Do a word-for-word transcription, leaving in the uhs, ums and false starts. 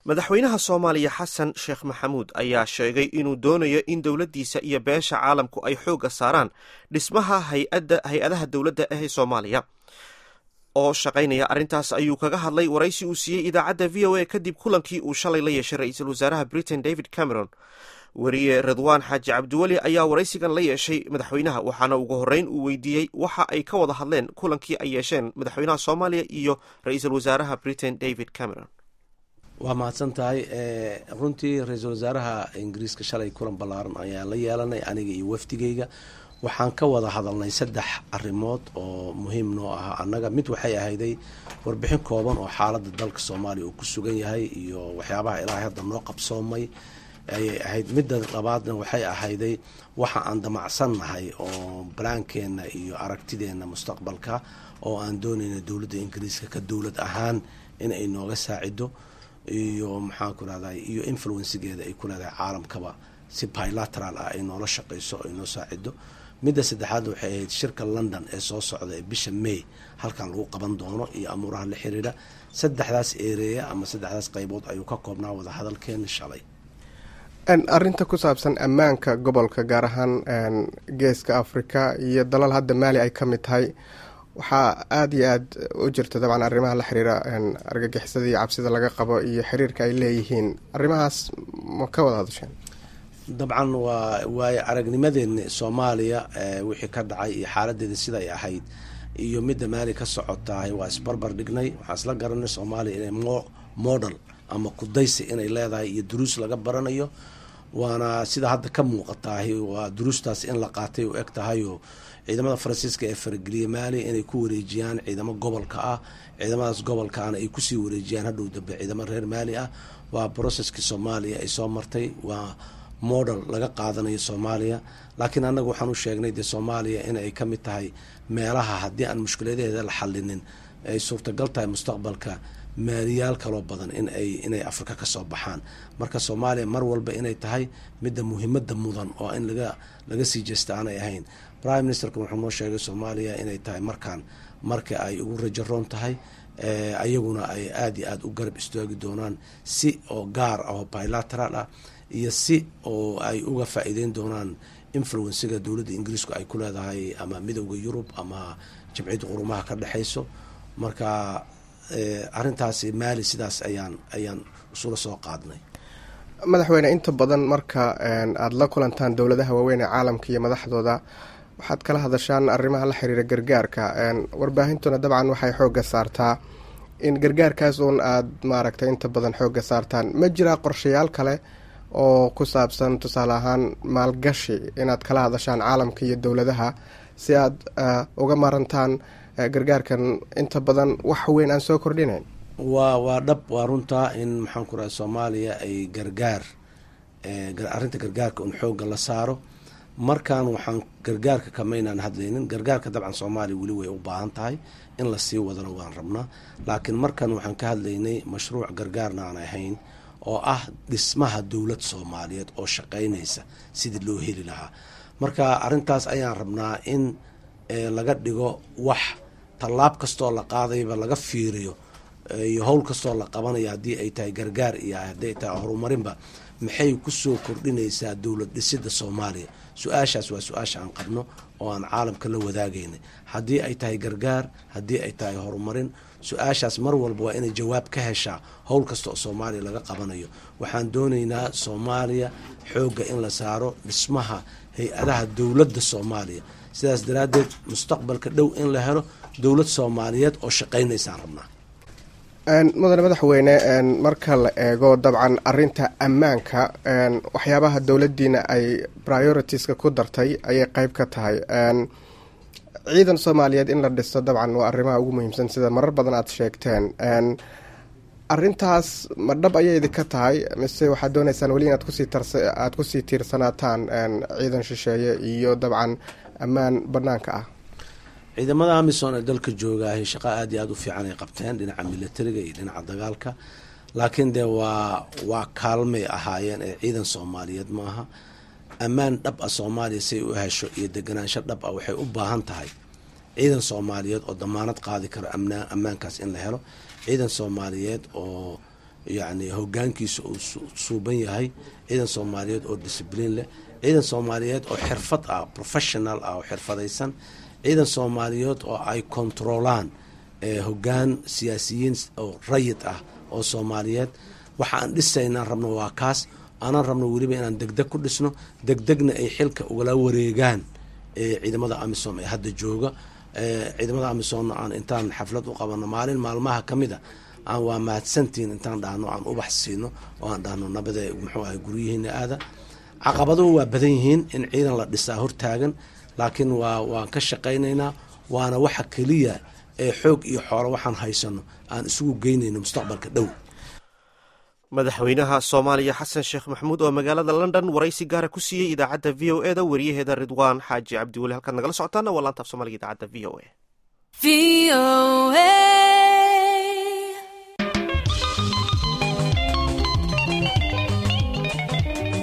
madaxweynaha Soomaaliya Xasan Sheekh Maxamuud ayaa sheegay inuu doonayo in dowladdiisa iyo beesha caalamku ay xoogga saaraan dhismaha hay-adda hay-adaha dowladda ee Soomaaliya oo shaqaynaya arrintaas ayuu kaga hadlay waraysi uu siiyey idaacadda V O A kadib kulankii uu shalay la yeeshay ra'iisul wasaaraha Britain David Cameron. wariye Ridwaan Xaaji Cabdiweli ayaa waraysigan la yeeshay madaxweynaha waxaana ugu horreyn uu weydiiyey waxa ay ka wada hadleen kulankii ay yeesheen madaxweynaha Soomaaliya iyo ra'iisul wasaaraha Britain David Cameron. waa mahadsan tahay runtii ra-iisul wasaaraha ingiriiska shalay kulan ballaaran ayaa la yeelanay aniga iyo wafdigeyga. waxaan ka wada hadalnay saddex arrimood oo muhiim noo ah annaga. mid waxay ahayday warbixin kooban oo xaaladda dalka Soomaaliya uu ku sugan yahay iyo waxyaabaha ilaahay hadda noo qabsoomay ayay ahayd. midda labaadna waxay ahayday waxa aan damacsannahay oo balaankeenna iyo aragtideenna mustaqbalka oo aan doonayna dowladda ingiriiska ka dowlad ahaan in ay nooga saacido iyo maxaan ku rahday iyo influencegeeda ay ku leedahay caalamkaba si bilateral ah ay noola shaqayso ay noo saacido. midda saddexaad waxay ahayd shirka London ee soo socda ee bisha May halkan lagu qaban doono iyo amuuraha la xiriira. saddexdaas ereya ama saddexdaas qaybood ayuu ka koobnaa wada hadalkeena shalay. arrinta ku saabsan ammaanka gobolka gaar ahaan geeska Afrika iyo dalal hadda Maali ay ka mid tahay waxaa aada iyo aada u jirta dabcan arrimaha la xiriira argagixisada iyo cabsida laga qabo iyo xiriirka ay leeyihiin. arrimahaas ma ka wada hadasheen? dabcan waa waayo aragnimadeena Soomaaliya wixii ka dhacay iyo xaaladeeda sida ay ahayd iyo midda Maali ka socotahay waa isbarbar dhignay. waxaan isla garanay Soomaaliya inay model ama kudaysi inay leedahay iyo duruus laga baranayo, waana sida hadda ka muuqatahay waa duruustaas in la qaatay u eg tahay oo ciidamada Faransiiska ee farageliya Maali inay ku wareejiyaan ciidamo gobolka ah, ciidamadaas gobolkaana ay kusii wareejiyaan hadhow dambe ciidamo reer Maali ah. waa processkii Soomaaliya ay soo martay, waa model laga qaadanayo Soomaaliya. laakiin annaga waxaan u sheegnay dee Soomaaliya in ay ka mid tahay meelaha haddii aan mushkiladeeda la xallinin ay suurtagal tahay mustaqbalka maaliyaal kaloo badan in ay inay Afrika ka soo baxaan. marka Soomaaliya mar walba inay tahay midda muhiimadda mudan oo in laga laga sii jeesta aanay ahayn. prime ministerku wuxuu noo sheegay Soomaaliya inay tahay markaan marka ay ugu rajaroon tahay ayaguna ay aada iyo aada u garab istaagi doonaan si oo gaar ah oo bilateral ah iyo si oo ay uga faa'iideyn doonaan influencega dowladda ingiriisku ay ku leedahay ama midowda Yurub ama jimciyadda qurumaha ka dhexayso. marka arrintaasi Maali sidaas ayaan ayaan usula soo qaadnay. madaxweyne, inta badan marka aada la kulantaan dowladaha waaweyn ee caalamka iyo madaxdooda waxaad kala hadashaan arrimaha la xiriira gargaarka. warbaahintuna dabcan waxay xoogga saartaa in gargaarkaas uun aada maaragtay inta badan xoogga saartaan. ma jiraa qorshayaal kale oo ku saabsan tusaale ahaan maalgashi inaad kala hadashaan caalamka iyo dowladaha si aad uga marantaan gargaarkan inta badan wax weyn aan soo kordhinayn? waa waa dhab waa runtaa in maxaan ku rahay Soomaaliya ay gargaar arrinta gargaarka un xoogga la saaro. markaan waxaan gargaarka kamaynaan hadlaynin. gargaarka dabcan Soomaaliya weli way u baahan tahay in la sii wadana waan rabnaa, laakiin markan waxaan ka hadlaynay mashruuc gargaarna aan ahayn oo ah dhismaha dowlad Soomaaliyeed oo shaqaynaysa sidii loo heli lahaa. marka arrintaas ayaan rabnaa in laga dhigo wax tallaab kastoo la qaadayba laga fiiriyo iyo howl kastoo la qabanayo haddii ay tahay gargaar iyo haddii ay tahay horumarinba maxay kusoo kordhinaysaa dowlad dhisida Soomaaliya. su-aashaas waa su-aasha aan qabno oo aan caalamka la wadaagaynay. haddii ay tahay gargaar, haddii ay tahay horumarin, su-aashaas mar walba waa inay jawaab ka heshaa howl kasta oo Soomaaliya laga qabanayo. waxaan doonaynaa Soomaaliya xoogga in la saaro dhismaha hay-adaha dowladda Soomaaliya. sidaas daraaddeed mustaqbalka dhow in la helo dowlad Soomaaliyeed oo shaqaynaysaan rabnaa. mudane madaxweyne, marka la eego dabcan arinta ammaanka waxyaabaha dowladdiina ay prioritiska ku dartay ayay qeyb ka tahay. ciidan Soomaaliyeed in la dhisto dabcan waa arrimaha ugu muhiimsan sida marar badan aada sheegteen. arintaas ma dhab ayay idinka tahay mise waxaad dooneysaan weli inaad kusii tars aada kusii tiirsanaataan ciidan shisheeye iyo dabcan ammaan banaanka ah? ciidamada amisom ee dalka joogaahay shaqo aada iyo aada u fiican ay qabteen dhinaca militariga iyo dhinaca dagaalka, laakiin dee waa waa kaalmay ahaayeen ee ciidan Soomaaliyeed maaha. ammaan dhab ah Soomaaliya say u hesho iyo deganaansho dhab ah waxay u baahan tahay ciidan Soomaaliyeed oo damaanad qaadi karo ammaankaas in la helo. ciidan Soomaaliyeed oo yacni hoggaankiisa uu suuban yahay, ciidan soomaaliyeed oo discibliin leh, ciidan soomaaliyeed oo xirfad ah, professional ah oo xirfadaysan, ciidan soomaaliyeed oo ay kontroolaan hoggaan siyaasiyiin oo rayid ah oo soomaaliyeed. waxa aan dhisaynaan rabno waa kaas. aanaan rabno weliba inaan degdeg ku dhisno, degdegna ay xilka ugala wareegaan ciidamada amisom ee hadda jooga. ciidamada amisomna aan intaan xaflad u qabano maalin maalmaha ka mid a aan waa mahadsantiin intaan dhahno aan ubax siino oo aan dhahno nabade muxuu ahay guryihiina aada. caqabaduhu waa badan yihiin in ciidan la dhisaa hortaagan, laakiin waa waan ka shaqaynaynaa. waana waxa keliya ee xoog iyo xoolo waxaan haysano aan isugu geynayno mustaqbalka dhow. madaxweynaha soomaaliya xasan sheekh maxamuud oo magaalada london waraysi gaara ku siiyey idaacadda v o e da wariyaheeda ridwaan xaaji cabdiweli. halkaad nagala socotaana waa laanta af soomaaliga idaacadda v o e.